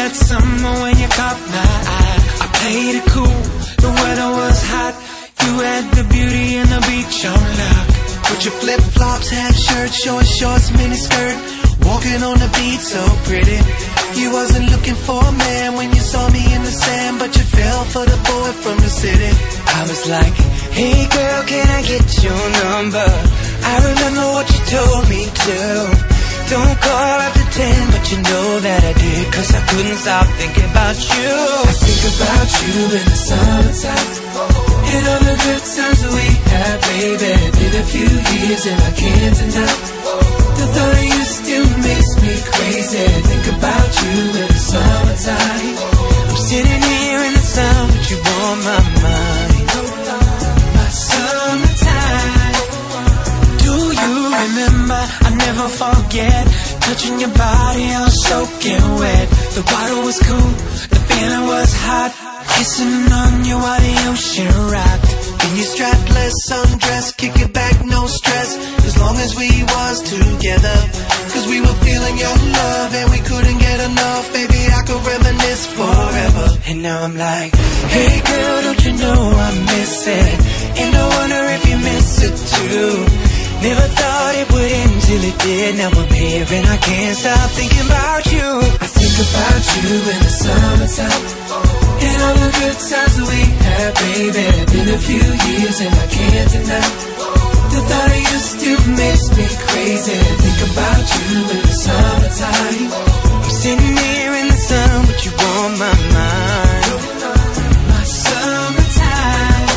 that summer when you caught my eye. I played it cool, the weather was hot. You had the beauty and the beach on lock. With your flip-flops, half shirt, short shorts, mini skirt, walking on the beach so pretty. You wasn't looking for a man when you saw me in the sand, but you fell for the boy from the city. I was like, hey girl, can I get your number? I remember what you told me to. Don't call after 10, but you know that I did, 'cause I couldn't stop thinking about you. I think about you in the summertime, and all the good times that we had, baby. Been a few years and I can't deny the thought of you still makes me crazy. Think about you in the summertime. I'm sitting here in the sun, but you on my mind. My summertime. Do you remember? I never forget touching your body, all soaking wet. The water was cool, the feeling was hot. Kissing on you while the ocean rocked. In your strapless sundress, kick it back, no stress, as long as we was together. 'Cause we were feeling your love and we couldn't get enough. Baby, I could reminisce forever. And now I'm like, hey girl, don't you know I miss it? And I wonder if you miss it too. Never thought it would end till it did. Now I'm here and I can't stop thinking about you. I think about you in the summertime, and all the good times that we had, baby. Been a few years and I can't deny the thought of you still makes me crazy. Think about you in the summertime. I'm sitting here in the sun, but you on my mind. My summertime.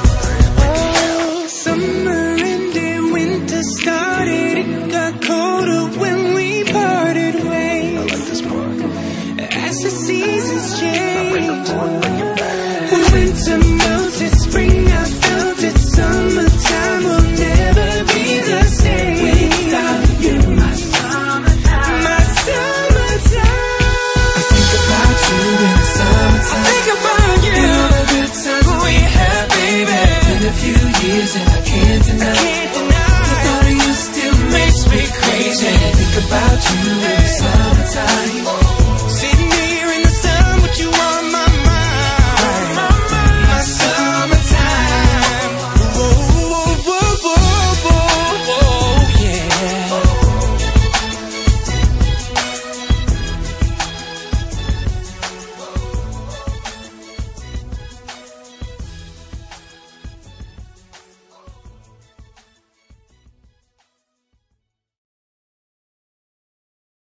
Oh, summer ended, winter started. It got colder when we parted ways. I like this part. As the seasons change, winter